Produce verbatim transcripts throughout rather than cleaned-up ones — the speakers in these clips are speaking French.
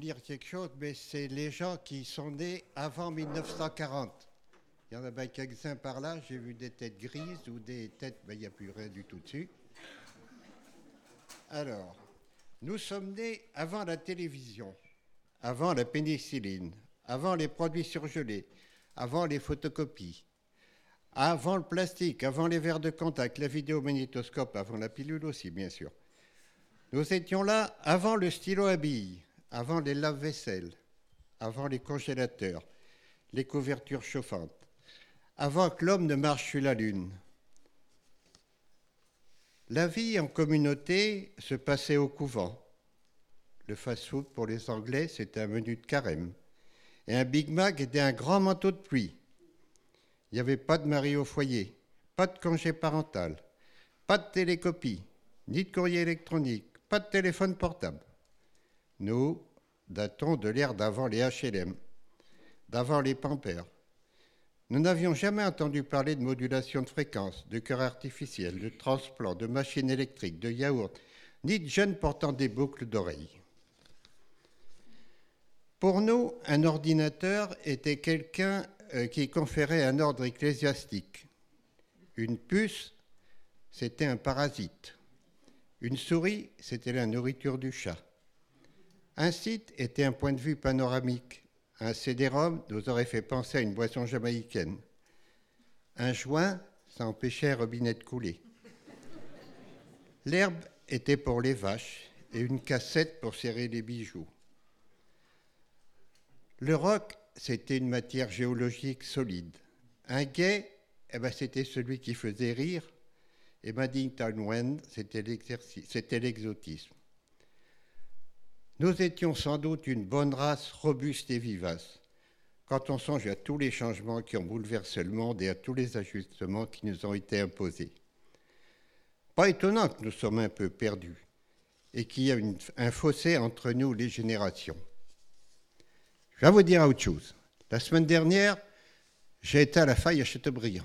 dire quelque chose, mais c'est les gens qui sont nés avant mille neuf cent quarante. Il y en a bien quelques-uns par là, j'ai vu des têtes grises ou des têtes, ben, il n'y a plus rien du tout dessus. Alors, nous sommes nés avant la télévision, avant la pénicilline, avant les produits surgelés, avant les photocopies, avant le plastique, avant les verres de contact, la vidéomagnétoscope, avant la pilule aussi, bien sûr. Nous étions là avant le stylo à billes, avant les lave-vaisselle, avant les congélateurs, les couvertures chauffantes, avant que l'homme ne marche sur la Lune. La vie en communauté se passait au couvent. Le fast-food pour les Anglais, c'était un menu de carême. Et un Big Mac était un grand manteau de pluie. Il n'y avait pas de mari au foyer, pas de congé parental, pas de télécopie, ni de courrier électronique, pas de téléphone portable. Nous datons de l'ère d'avant les H L M, d'avant les Pampers. Nous n'avions jamais entendu parler de modulation de fréquence, de cœur artificiel, de transplant, de machines électriques, de yaourt, ni de jeunes portant des boucles d'oreilles. Pour nous, un ordinateur était quelqu'un qui conférait un ordre ecclésiastique. Une puce, c'était un parasite. Une souris, c'était la nourriture du chat. Un site était un point de vue panoramique. Un C D-ROM nous aurait fait penser à une boisson jamaïcaine. Un joint, ça empêchait un robinet de couler. L'herbe était pour les vaches et une cassette pour serrer les bijoux. Le roc, c'était une matière géologique solide. Un gay, eh ben, c'était celui qui faisait rire. Et Maddington Wend, c'était l'exotisme. Nous étions sans doute une bonne race robuste et vivace, quand on songe à tous les changements qui ont bouleversé le monde et à tous les ajustements qui nous ont été imposés. Pas étonnant que nous sommes un peu perdus et qu'il y a une, un fossé entre nous, les générations. Je vais vous dire autre chose. La semaine dernière, j'ai été à la Faille à Châteaubriand.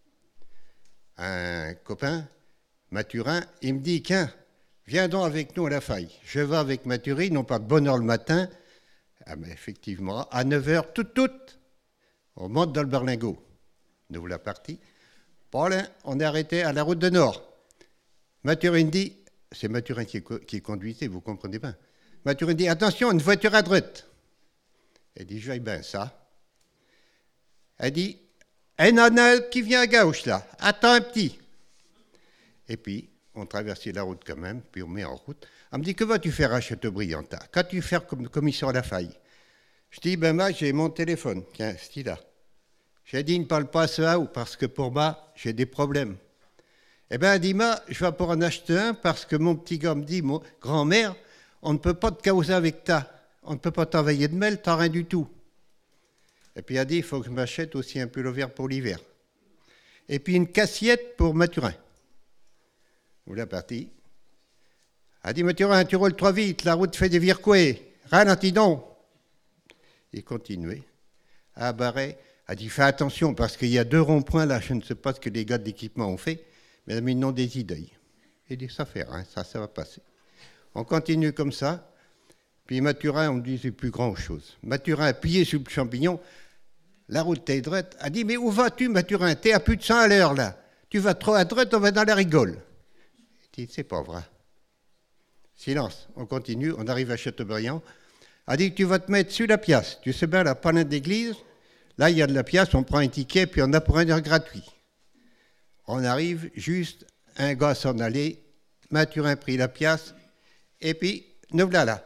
Un copain, Mathurin, il me dit, tiens, viens donc avec nous à la Faille. Je vais avec Mathurin, on part de bonne heure le matin. Ah ben effectivement, à neuf heures, toute, toute, on monte dans le berlingot. Nous voilà partis. Paulin, on est arrêté à la route de Nord. Mathurin dit, c'est Mathurin qui, qui conduisait, vous comprenez pas. Mathurin dit, attention, une voiture à droite. Elle dit, je vais bien ça. Elle dit, il y en a qui vient à gauche là, attends un petit. Et puis, on traversait la route quand même, puis on met en route. Elle me dit, que vas-tu faire à Châteaubriand? Qu'as-tu faire comme commission à la Faille? Je dis, ben moi, j'ai mon téléphone, tiens, c'est là. J'ai dit, ne parle pas à ce haut, parce que pour moi, j'ai des problèmes. Eh bien, elle dit, moi, je vais pour en acheter un, parce que mon petit gars me dit, mon grand-mère, on ne peut pas te causer avec ta, on ne peut pas t'envoyer de mail, t'as rien du tout. Et puis, elle a dit, il faut que je m'achète aussi un pull vert pour l'hiver. Et puis, une cassiette pour Mathurin. Vous la partie. Elle a dit, Mathurin, tu roules trop vite, la route fait des vircouets. Ralentis donc. Il continuait. À barrer. Elle a dit, fais attention, parce qu'il y a deux ronds-points là, je ne sais pas ce que les gars d'équipement ont fait, mais ils n'ont des idées. Il dit, ça fait rien, ça, ça va passer. On continue comme ça. Puis Mathurin, on ne disait plus grand-chose. Mathurin appuyé sur le champignon. La route est droite. Elle dit, mais où vas-tu, Mathurin? T'es à plus de cent à l'heure, là. Tu vas trop à droite, on va dans la rigole. Il dit, c'est pas vrai. Silence, on continue, on arrive à Châteaubriand. Elle dit, tu vas te mettre sur la pièce. Tu sais bien, la panne d'église, là, il y a de la pièce, on prend un ticket, puis on a pour un heure gratuit. On arrive, juste, un gars s'en allait, Mathurin prit la pièce, et puis, nous voilà là.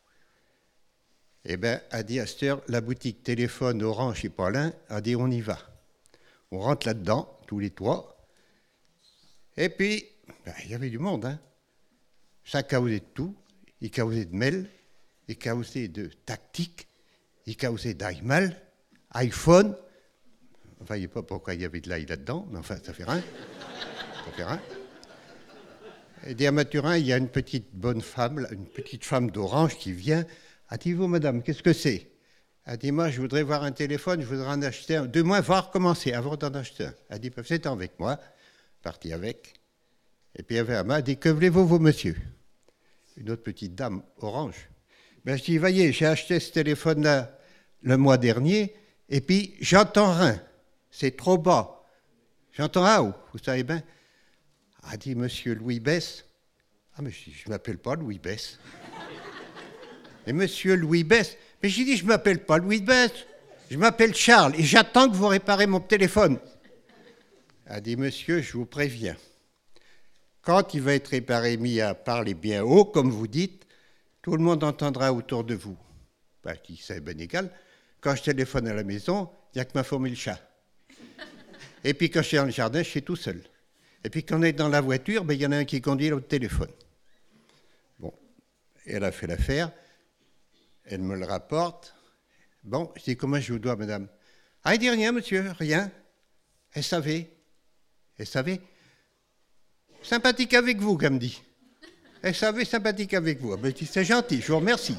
Eh bien, a dit à cette heure, la boutique téléphone Orange chez Paulin, a dit, on y va. On rentre là-dedans, tous les trois. Et puis, ben, il y avait du monde, hein. Ça causait de tout. Il causait de mail, il causait de tactique, il causait d'iMail, iPhone. Enfin, je ne voyais pas pourquoi il y avait de l'ail là-dedans, mais enfin, ça fait rien. Ça fait rien. Et dit à Mathurin, il y a une petite bonne femme, une petite femme d'Orange qui vient. A dit, vous, madame, qu'est-ce que c'est? Elle dit, moi, je voudrais voir un téléphone, je voudrais en acheter un. Deux mois, voir comment c'est, avant d'en acheter un. Elle dit, c'est avec moi. Parti avec. Et puis, elle avait un m'a dit, que voulez-vous, vous, monsieur? Une autre petite dame, Orange. Ben, je dis, voyez, j'ai acheté ce téléphone-là le mois dernier, et puis j'entends rien. C'est trop bas. J'entends ah, vous savez bien. A dit Monsieur Louis Besse. Ah, mais je ne m'appelle pas Louis Besse. Et Monsieur Louis Besse. Mais j'ai dit, je ne m'appelle pas Louis Besse. Je m'appelle Charles, et j'attends que vous réparez mon téléphone. A dit, monsieur, je vous préviens. Quand il va être réparé, mis à parler bien haut, comme vous dites, tout le monde entendra autour de vous. Ben, je dis, c'est bien égal. Quand je téléphone à la maison, il n'y a que ma femme et le chat. Et puis quand je suis dans le jardin, je suis tout seul. Et puis quand on est dans la voiture, ben, il y en a un qui conduit l'autre téléphone. Bon, elle a fait l'affaire. Elle me le rapporte. Bon, je dis, comment je vous dois, madame? Ah, il dit rien, monsieur, rien. Elle savait. Elle savait. Sympathique avec vous, qu'elle me dit. Elle savait sympathique avec vous. Ben, je dis, c'est gentil, je vous remercie.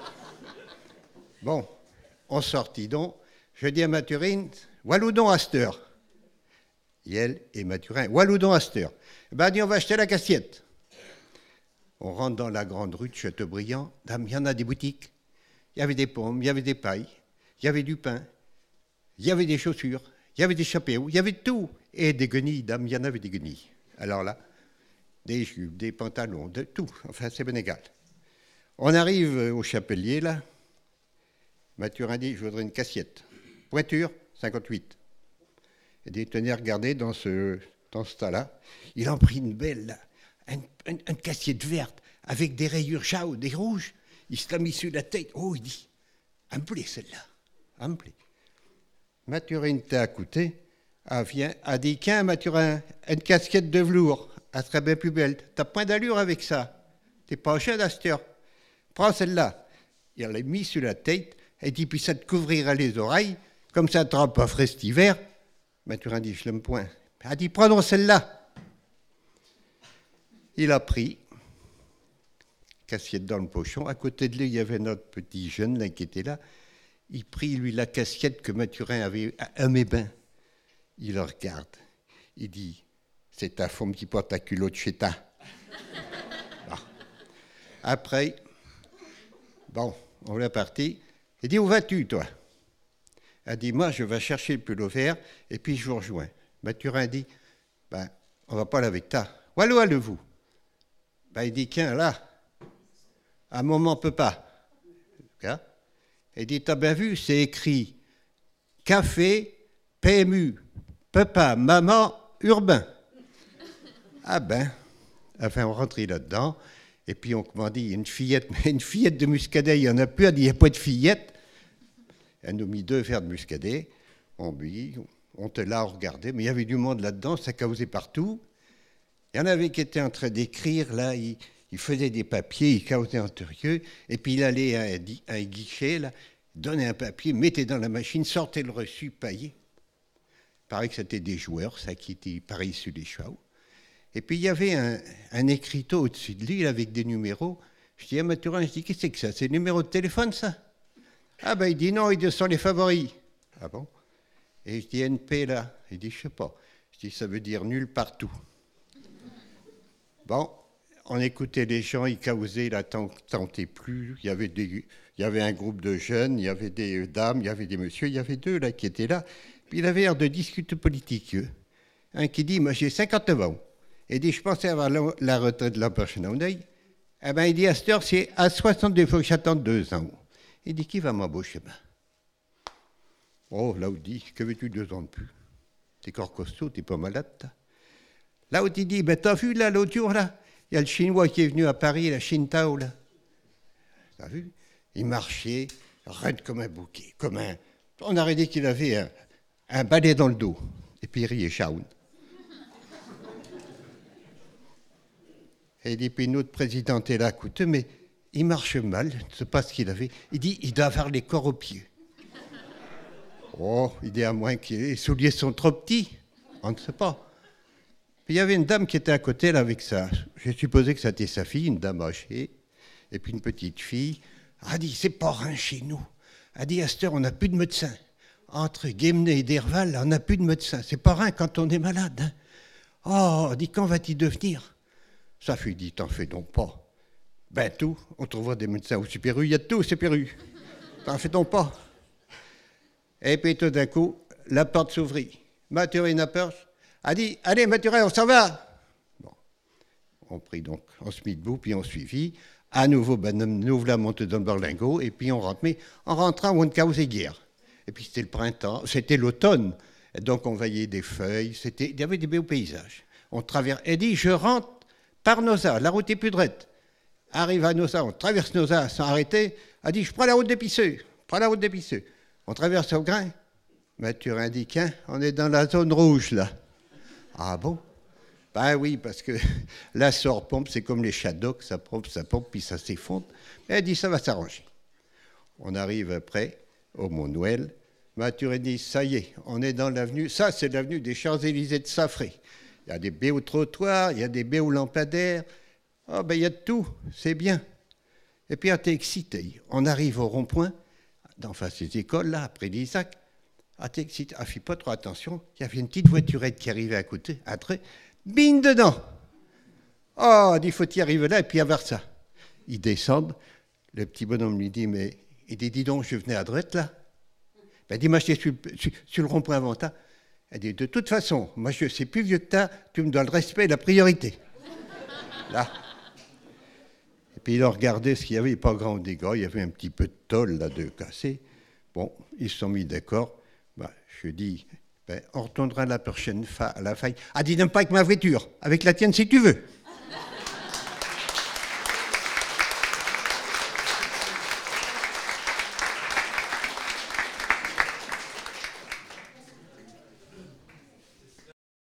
Bon, on sortit donc. Je dis à Mathurine, Walloudon à cette heure. Et elle et Mathurin, Walloudon à cette heure. Ben, elle dit, on va acheter la cassette. On rentre dans la grande rue de Châteaubriand. Dame, il y en a des boutiques. Il y avait des pommes, il y avait des pailles, il y avait du pain, il y avait des chaussures, il y avait des chapeaux, il y avait tout. Et des guenilles, dame, il y en avait des guenilles. Alors là, des jupes, des pantalons, de tout. Enfin, c'est bien égal. On arrive au chapelier, là. Mathurin dit, je voudrais une cassiette. Pointure, cinquante-huit. Il dit, tenez, regardez, dans ce, dans ce tas-là, il en prit une belle, là, une, une, une cassiette verte, avec des rayures chaudes, des rouges. Il se l'a mis sur la tête. Oh, il dit, elle me plaît celle-là, elle me plaît. Mathurin était à côté, elle vient, elle dit, tiens, Mathurin, une casquette de velours, elle serait bien plus belle. T'as point d'allure avec ça. T'es pas jeune à cette heure. Prends celle-là. Il l'a mis sur la tête, et dit, puis ça te couvrira les oreilles, comme ça ne te rend pas frais cet hiver. Mathurin dit, je l'aime point. Elle dit, prenons celle-là. Il a pris. Cassiette dans le pochon. À côté de lui, il y avait notre petit jeune là, qui était là. Il prit, lui, la casquette que Mathurin avait à mes bains. Il le regarde. Il dit, c'est ta femme qui porte ta culotte chez ta. Bon. Après, bon, on l'a parti. Il dit, où vas-tu, toi? Elle dit, moi, je vais chercher le pull vert et puis je vous rejoins. Mathurin dit, ben, on va pas là avec ta. Où allez-vous? Ben, il dit, tiens, là. À un moment, on ne peut pas. Il dit, t'as bien vu, c'est écrit café, P M U, papa, maman, urbain. Ah ben, enfin, on rentrait là-dedans, et puis on commandait une fillette, mais une fillette de muscadet, il n'y en a plus, elle dit, il n'y a pas de fillette. Elle nous mit deux verres de muscadet, on but, on te l'a regardé, mais il y avait du monde là-dedans, ça causait partout. Il y en avait qui étaient en train d'écrire, là, ils... Il faisait des papiers, il causait antérieux, et puis il allait à un, à un guichet, là, donnait un papier, mettait dans la machine, sortait le reçu, payait. Il paraît que c'était des joueurs, ça, qui étaient pareil sur les chevaux. Et puis il y avait un, un écriteau au-dessus de lui, avec des numéros. Je dis à Mathurin, je dis, qu'est-ce que c'est que ça? C'est le numéro de téléphone, ça? Ah ben, il dit, non, ils sont les favoris. Ah bon? Et je dis, N P, là? Il dit, je sais pas. Je dis, ça veut dire nul partout. Bon. On écoutait les gens, ils causaient, la tentait plus. Il y avait des, il y avait un groupe de jeunes, il y avait des dames, il y avait des messieurs, il y avait deux là qui étaient là. Puis il avait l'air de discuter politique. Eux. Un qui dit, moi j'ai cinquante-neuf ans. Il dit, je pensais avoir la, la retraite de l'an prochain. Eh bien, il dit, à cette heure, c'est à soixante-deux, il faut que j'attende deux ans. Il dit, qui va m'embaucher? Ben. Oh, là où il dit, que veux-tu deux ans de plus? T'es corps costaud, t'es pas malade, t'as. Là où il dit, ben t'as vu là l'autre jour là? Il y a le Chinois qui est venu à Paris, la Qingdao, là. T'as vu? Il marchait, raide comme un bouquet, comme un... On aurait dit qu'il avait un, un balai dans le dos. Et puis il riait, Shaun. Et il dit, puis notre président est là, écoute, mais il marche mal, je ne sais pas ce qu'il avait. Il dit, il doit avoir les corps aux pieds. Oh, il dit, à moins que les souliers sont trop petits. On ne sait pas. Puis il y avait une dame qui était à côté là avec ça. J'ai supposé que c'était sa fille, une dame âgée, et puis une petite fille. Elle a dit, c'est pas rien chez nous. Elle a dit, à cette heure, on n'a plus de médecin. Entre Guémené et Derval, on n'a plus de médecin. C'est pas rien quand on est malade. Hein. Oh, dit, quand va-t-il devenir? Sa fille dit, t'en fais donc pas. Ben tout, on trouvera des médecins au Super U, il y a de tout au Super U. T'en fais-t-on pas? Et puis tout d'un coup, la porte s'ouvrit. Mathurin n'a peur, a dit, allez Mathurin, on s'en va. Bon, on prit donc, on se mit debout, puis on suivit. À nouveau, ben, nous voilà montés dans le berlingot, et puis on rentre. Mais en rentrant, on ne causait guère. Et puis c'était le printemps, c'était l'automne. Et donc on voyait des feuilles, c'était, il y avait des beaux paysages. On traverse, elle dit, je rentre par Nosa, la route est plus droite. Arrive à Nosa, on traverse Nosa sans arrêter. A dit, je prends la route des Pisseux, prends la route des Pisseux. On traverse au grain. Mathurin dit, hein, on est dans la zone rouge là. Ah bon? Ben oui, parce que la sort-pompe, c'est comme les Shadocks, ça pompe, ça pompe, puis ça s'effondre. Elle dit, ça va s'arranger. On arrive après, au Mont-Nouel. Mathurin dit, ça y est, on est dans l'avenue. Ça, c'est l'avenue des Champs-Élysées de Saffré. Il y a des baies au trottoir, il y a des baies au lampadaire. Ah ben, il y a de tout, c'est bien. Et puis, on était excité. On arrive au rond-point, d'en face des écoles, là, après l'Isaac. Ah, t'es excité. Ah, fais pas trop attention. Il y avait une petite voiturette qui arrivait à côté, à trait. Bing dedans. Oh, il faut y arriver là et puis avoir ça. Ils descendent. Le petit bonhomme lui dit, mais il dit, dis donc, je venais à droite là. Ben, dis, moi, j'étais sur, sur, sur le rond-point avant ta. Elle dit, de toute façon, moi, je suis plus vieux que toi, tu me dois le respect et la priorité. Là. Et puis, il a regardé ce qu'il y avait, pas grand dégât, il y avait un petit peu de tôle là, de cassé. Bon, ils se sont mis d'accord. Ben, je dis, ben, on retournera la prochaine fois à la faille. Ah, dis, n'aime pas avec ma voiture, avec la tienne si tu veux.